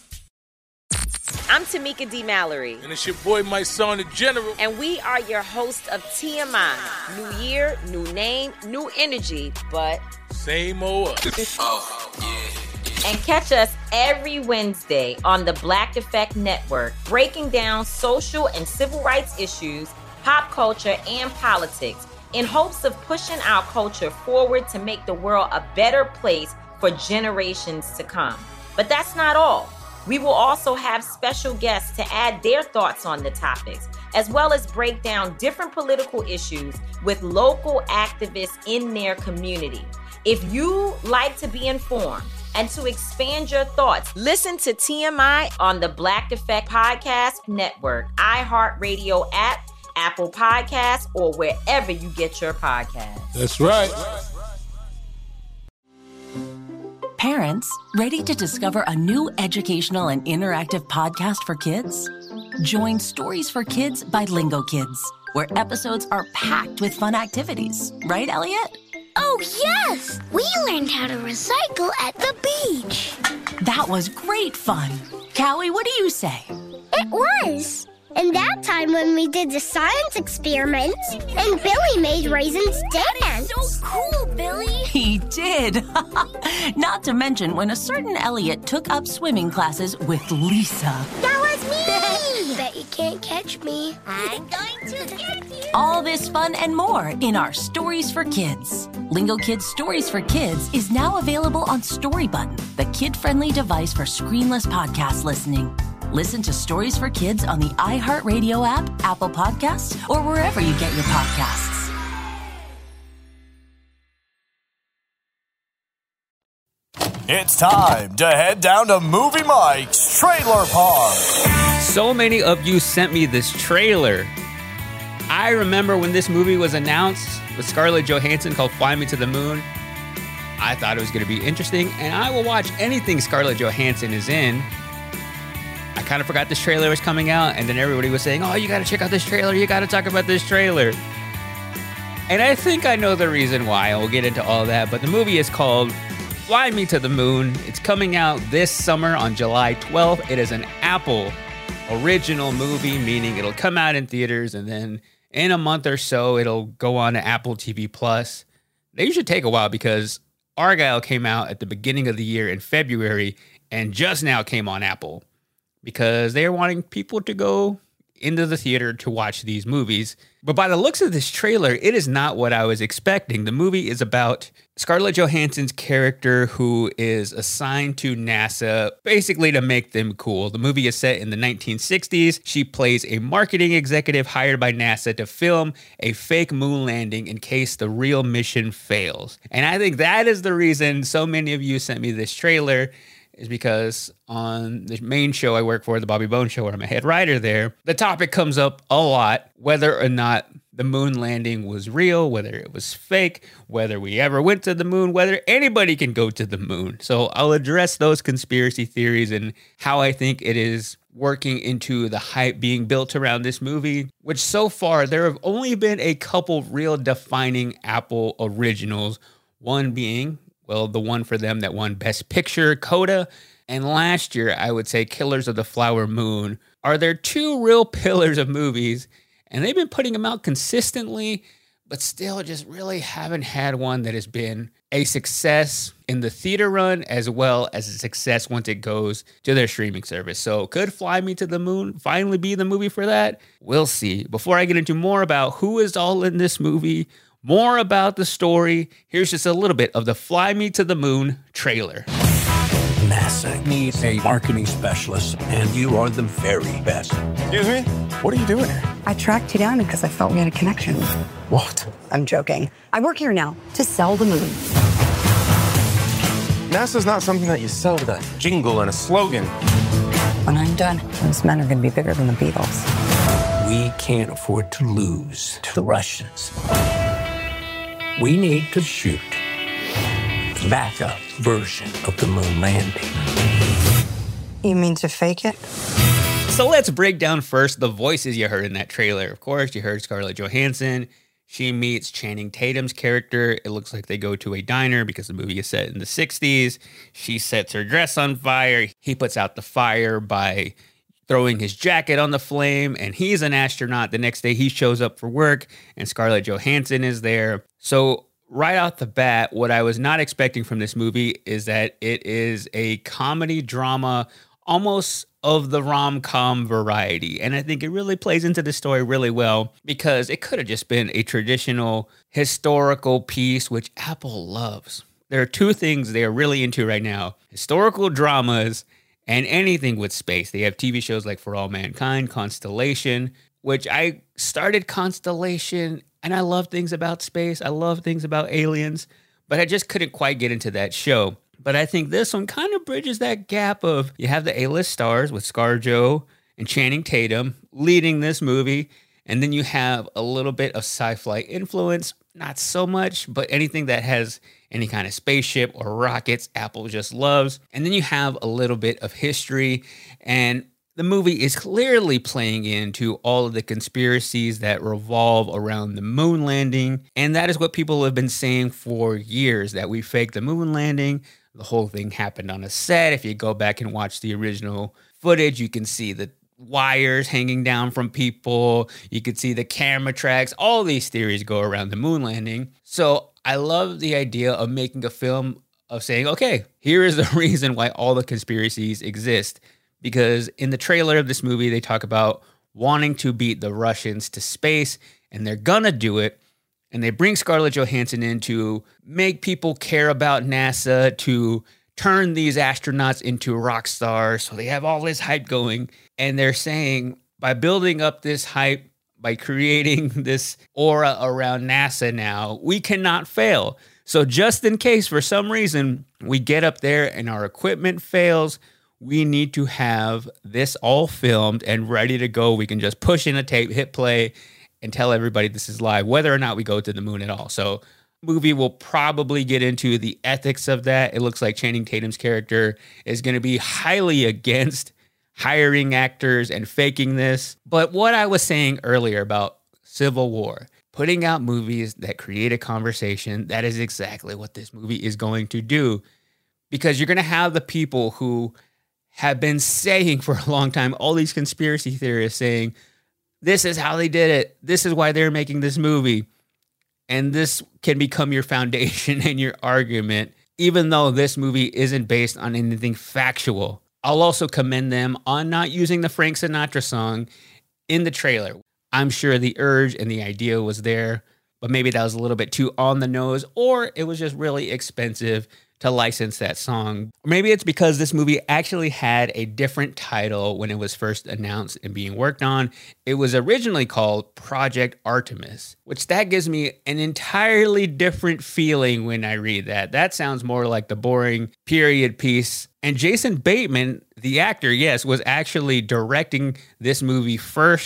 I'm Tamika D. Mallory. And it's your boy, my son, the General. And we are your hosts of TMI. New year, new name, new energy, but same old us. Oh, yeah. And catch us every Wednesday on the Black Effect Network, breaking down social and civil rights issues, pop culture, and politics in hopes of pushing our culture forward to make the world a better place for generations to come. But that's not all. We will also have special guests to add their thoughts on the topics, as well as break down different political issues with local activists in their community. If you like to be informed and to expand your thoughts, listen to TMI on the Black Effect Podcast Network, iHeartRadio app, Apple Podcasts, or wherever you get your podcasts. That's right. Parents, ready to discover a new educational and interactive podcast for kids? Join Stories for Kids by Lingo Kids, where episodes are packed with fun activities. Right, Elliot? Oh, yes! We learned how to recycle at the beach. That was great fun. Callie, what do you say? It was. And that time when we did the science experiments and Billy made raisins dance. So cool, Billy. He did. Not to mention when a certain Elliot took up swimming classes with Lisa. That was me. Bet you can't catch me. I'm going to get you. All this fun and more in our Stories for Kids. Lingo Kids Stories for Kids is now available on Story Button, the kid-friendly device for screenless podcast listening. Listen to Stories for Kids on the iHeartRadio app, Apple Podcasts, or wherever you get your podcasts. It's time to head down to Movie Mike's Trailer Park. So many of you sent me this trailer. I remember when this movie was announced with Scarlett Johansson called Fly Me to the Moon. I thought it was going to be interesting, and I will watch anything Scarlett Johansson is in. I kind of forgot this trailer was coming out, and then everybody was saying, oh, you got to check out this trailer. You got to talk about this trailer. And I think I know the reason why, and we'll get into all that. But the movie is called Fly Me to the Moon. It's coming out this summer on July 12th. It is an Apple original movie, meaning it'll come out in theaters, and then in a month or so, it'll go on to Apple TV+. They usually take a while because Argyle came out at the beginning of the year in February and just now came on Apple, because they are wanting people to go into the theater to watch these movies. But by the looks of this trailer, it is not what I was expecting. The movie is about Scarlett Johansson's character who is assigned to NASA basically to make them cool. The movie is set in the 1960s. She plays a marketing executive hired by NASA to film a fake moon landing in case the real mission fails. And I think that is the reason so many of you sent me this trailer, is because on the main show I work for, the Bobby Bones Show, where I'm a head writer there, the topic comes up a lot, whether or not the moon landing was real, whether it was fake, whether we ever went to the moon, whether anybody can go to the moon. So I'll address those conspiracy theories and how I think it is working into the hype being built around this movie, which so far there have only been a couple real defining Apple originals, one being, well, the one for them that won Best Picture, Coda, and last year, I would say Killers of the Flower Moon are their two real pillars of movies, and they've been putting them out consistently, but still just really haven't had one that has been a success in the theater run as well as a success once it goes to their streaming service. So could Fly Me to the Moon finally be the movie for that? We'll see. Before I get into more about who is all in this movie, more about the story, here's just a little bit of the Fly Me to the Moon trailer. NASA needs a marketing specialist, and you are the very best. Excuse me? What are you doing here? I tracked you down because I felt we had a connection. What? I'm joking. I work here now to sell the moon. NASA's not something that you sell with a jingle and a slogan. When I'm done, those men are going to be bigger than the Beatles. We can't afford to lose to the Russians. We need to shoot the backup version of the moon landing. You mean to fake it? So let's break down first the voices you heard in that trailer. Of course, you heard Scarlett Johansson. She meets Channing Tatum's character. It looks like they go to a diner because the movie is set in the 60s. She sets her dress on fire. He puts out the fire by throwing his jacket on the flame, and he's an astronaut. The next day he shows up for work, and Scarlett Johansson is there. So right off the bat, what I was not expecting from this movie is that it is a comedy drama, almost of the rom-com variety. And I think it really plays into the story really well because it could have just been a traditional historical piece, which Apple loves. There are two things they are really into right now: historical dramas and anything with space. They have TV shows like For All Mankind, Constellation, which I started Constellation, and I love things about space. I love things about aliens, but I just couldn't quite get into that show. But I think this one kind of bridges that gap of you have the A-list stars with ScarJo and Channing Tatum leading this movie, and then you have a little bit of sci-fi influence, not so much, but anything that has any kind of spaceship or rockets, Apple just loves. And then you have a little bit of history, and the movie is clearly playing into all of the conspiracies that revolve around the moon landing. And that is what people have been saying for years, that we faked the moon landing. The whole thing happened on a set. If you go back and watch the original footage, you can see the wires hanging down from people. You could see the camera tracks. All these theories go around the moon landing. So I love the idea of making a film of saying, okay, here is the reason why all the conspiracies exist. Because in the trailer of this movie, they talk about wanting to beat the Russians to space, and they're gonna do it. And they bring Scarlett Johansson in to make people care about NASA, to turn these astronauts into rock stars. So they have all this hype going. And they're saying, by building up this hype, by creating this aura around NASA now, we cannot fail. So just in case for some reason we get up there and our equipment fails, we need to have this all filmed and ready to go. We can just push in a tape, hit play, and tell everybody this is live, whether or not we go to the moon at all. So movie will probably get into the ethics of that. It looks like Channing Tatum's character is going to be highly against hiring actors and faking this. But what I was saying earlier about Civil War, putting out movies that create a conversation, that is exactly what this movie is going to do. Because you're going to have the people who have been saying for a long time, all these conspiracy theorists saying, this is how they did it. This is why they're making this movie. And this can become your foundation and your argument, even though this movie isn't based on anything factual. I'll also commend them on not using the Frank Sinatra song in the trailer. I'm sure the urge and the idea was there, but maybe that was a little bit too on the nose, or it was just really expensive to license that song. Maybe it's because this movie actually had a different title when it was first announced and being worked on. It was originally called Project Artemis, which that gives me an entirely different feeling when I read that. That sounds more like the boring period piece. And Jason Bateman, the actor, yes, was actually directing this movie first.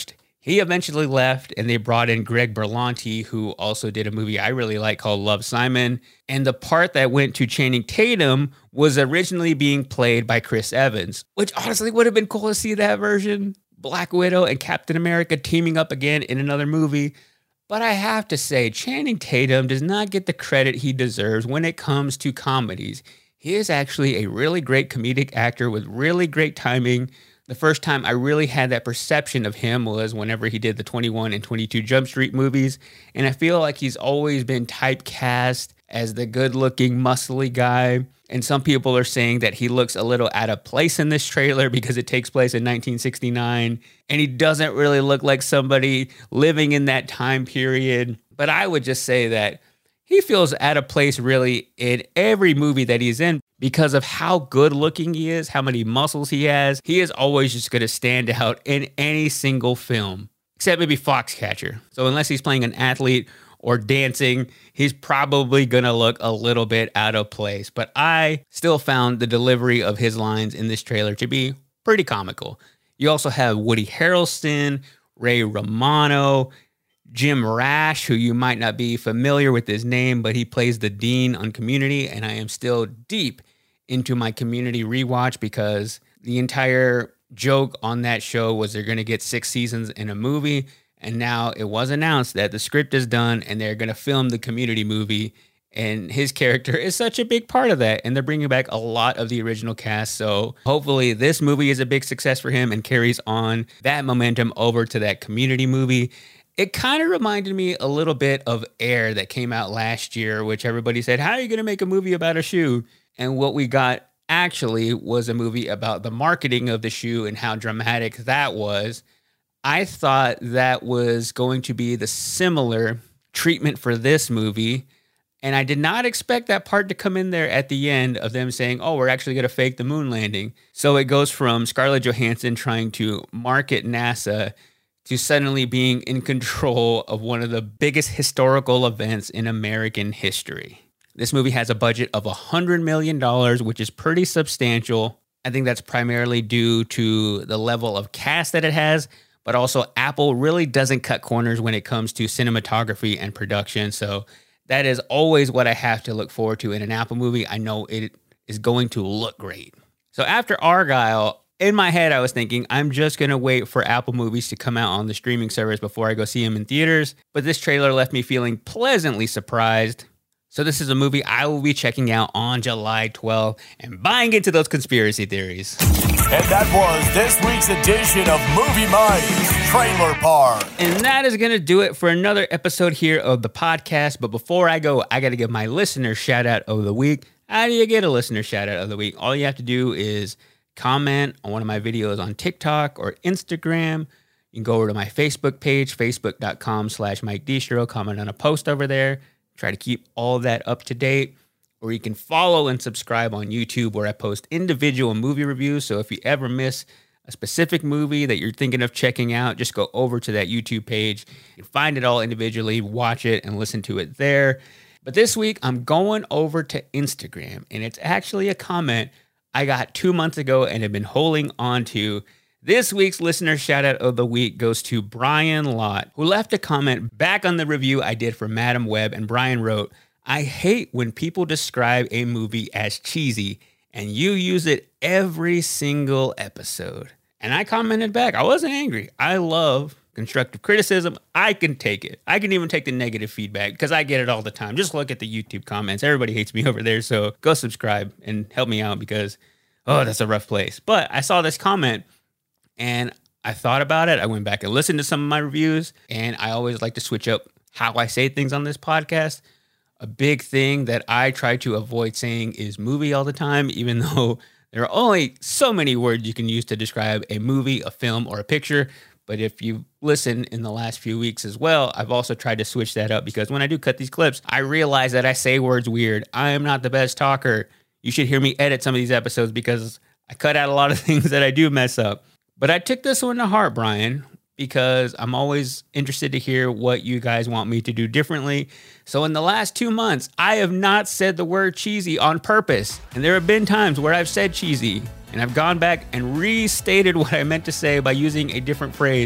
He eventually left, and they brought in Greg Berlanti, who also did a movie I really like called Love, Simon. And the part that went to Channing Tatum was originally being played by Chris Evans, which honestly would have been cool to see that version. Black Widow and Captain America teaming up again in another movie. But I have to say, Channing Tatum does not get the credit he deserves when it comes to comedies. He is actually a really great comedic actor with really great timing. The first time I really had that perception of him was whenever he did the 21 and 22 Jump Street movies. And I feel like he's always been typecast as the good-looking, muscly guy. And some people are saying that he looks a little out of place in this trailer because it takes place in 1969. And he doesn't really look like somebody living in that time period. But I would just say that he feels out of place really in every movie that he's in because of how good looking he is, how many muscles he has. He is always just going to stand out in any single film, except maybe Foxcatcher. So unless he's playing an athlete or dancing, he's probably going to look a little bit out of place. But I still found the delivery of his lines in this trailer to be pretty comical. You also have Woody Harrelson, Ray Romano, Jim Rash, who you might not be familiar with his name, but he plays the Dean on Community, and I am still deep into my Community rewatch because the entire joke on that show was they're going to get 6 seasons in a movie, and now it was announced that the script is done and they're going to film the Community movie, and his character is such a big part of that, and they're bringing back a lot of the original cast, so hopefully this movie is a big success for him and carries on that momentum over to that Community movie. It kind of reminded me a little bit of Air that came out last year, which everybody said, how are you going to make a movie about a shoe? And what we got actually was a movie about the marketing of the shoe and how dramatic that was. I thought that was going to be the similar treatment for this movie. And I did not expect that part to come in there at the end of them saying, oh, we're actually going to fake the moon landing. So it goes from Scarlett Johansson trying to market NASA to suddenly being in control of one of the biggest historical events in American history. This movie has a budget of $100 million, which is pretty substantial. I think that's primarily due to the level of cast that it has, but also Apple really doesn't cut corners when it comes to cinematography and production. So that is always what I have to look forward to in an Apple movie. I know it is going to look great. So after Argyle, in my head, I was thinking, I'm just going to wait for Apple movies to come out on the streaming service before I go see them in theaters. But this trailer left me feeling pleasantly surprised. So this is a movie I will be checking out on July 12th and buying into those conspiracy theories. And that was this week's edition of Movie Minds Trailer Park. And that is going to do it for another episode here of the podcast. But before I go, I got to give my listener shout out of the week. How do you get a listener shout out of the week? All you have to do is comment on one of my videos on TikTok or Instagram. You can go over to my Facebook page, facebook.com/Mike Distro, comment on a post over there. Try to keep all that up to date. Or you can follow and subscribe on YouTube where I post individual movie reviews. So if you ever miss a specific movie that you're thinking of checking out, just go over to that YouTube page. You can find it all individually, watch it, and listen to it there. But this week, I'm going over to Instagram, and it's actually a comment I got 2 months ago and have been holding on to. This week's listener shout out of the week goes to Brian Lott, who left a comment back on the review I did for Madam Web. And Brian wrote, I hate when people describe a movie as cheesy and you use it every single episode. And I commented back, I wasn't angry. I love constructive criticism. I can take it. I can even take the negative feedback because I get it all the time. Just look at the YouTube comments. Everybody hates me over there. So go subscribe and help me out because, that's a rough place. But I saw this comment and I thought about it. I went back and listened to some of my reviews, and I always like to switch up how I say things on this podcast. A big thing that I try to avoid saying is movie all the time, even though there are only so many words you can use to describe a movie, a film, or a picture. But if you listen in the last few weeks as well, I've also tried to switch that up because when I do cut these clips, I realize that I say words weird. I am not the best talker. You should hear me edit some of these episodes because I cut out a lot of things that I do mess up. But I took this one to heart, Brian, because I'm always interested to hear what you guys want me to do differently. So in the last 2 months, I have not said the word cheesy on purpose. And there have been times where I've said cheesy, and I've gone back and restated what I meant to say by using a different phrase.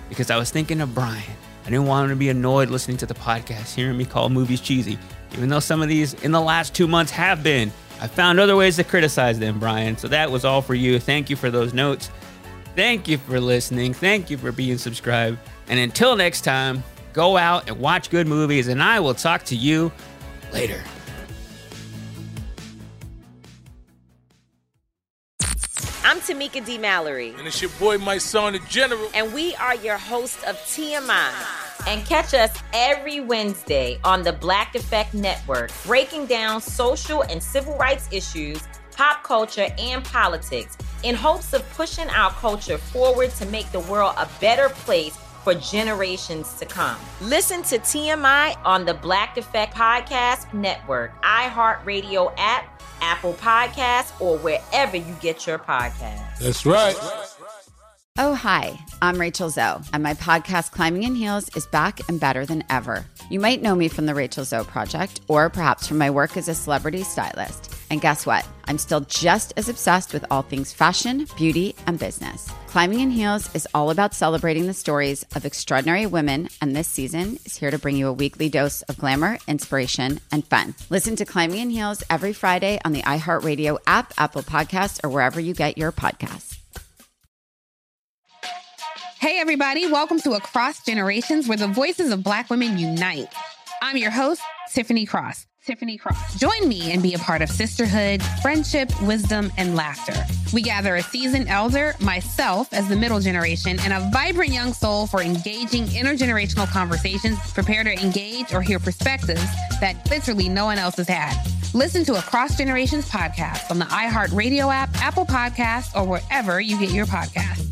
because I was thinking of Brian. I didn't want him to be annoyed listening to the podcast, hearing me call movies cheesy, even though some of these in the last 2 months have been. I found other ways to criticize them, Brian. So that was all for you. Thank you for those notes. Thank you for listening. Thank you for being subscribed. And until next time, go out and watch good movies, and I will talk to you later. I'm Tamika D. Mallory. And it's your boy, my son, the General. And we are your hosts of TMI. And catch us every Wednesday on the Black Effect Network, breaking down social and civil rights issues, pop culture, and politics, in hopes of pushing our culture forward to make the world a better place for generations to come. Listen to TMI on the Black Effect Podcast Network, iHeartRadio app, Apple Podcasts, or wherever you get your podcasts. That's right. Oh, hi, I'm Rachel Zoe, and my podcast, Climbing in Heels, is back and better than ever. You might know me from the Rachel Zoe Project, or perhaps from my work as a celebrity stylist. And guess what? I'm still just as obsessed with all things fashion, beauty, and business. Climbing in Heels is all about celebrating the stories of extraordinary women, and this season is here to bring you a weekly dose of glamour, inspiration, and fun. Listen to Climbing in Heels every Friday on the iHeartRadio app, Apple Podcasts, or wherever you get your podcasts. Hey, everybody. Welcome to Across Generations, where the voices of Black women unite. I'm your host, Tiffany Cross. Join me and be a part of sisterhood, friendship, wisdom, and laughter. We gather a seasoned elder, myself as the middle generation, and a vibrant young soul for engaging intergenerational conversations, prepare to engage or hear perspectives that literally no one else has had. Listen to Across Generations podcast on the iHeartRadio app, Apple Podcasts, or wherever you get your podcasts.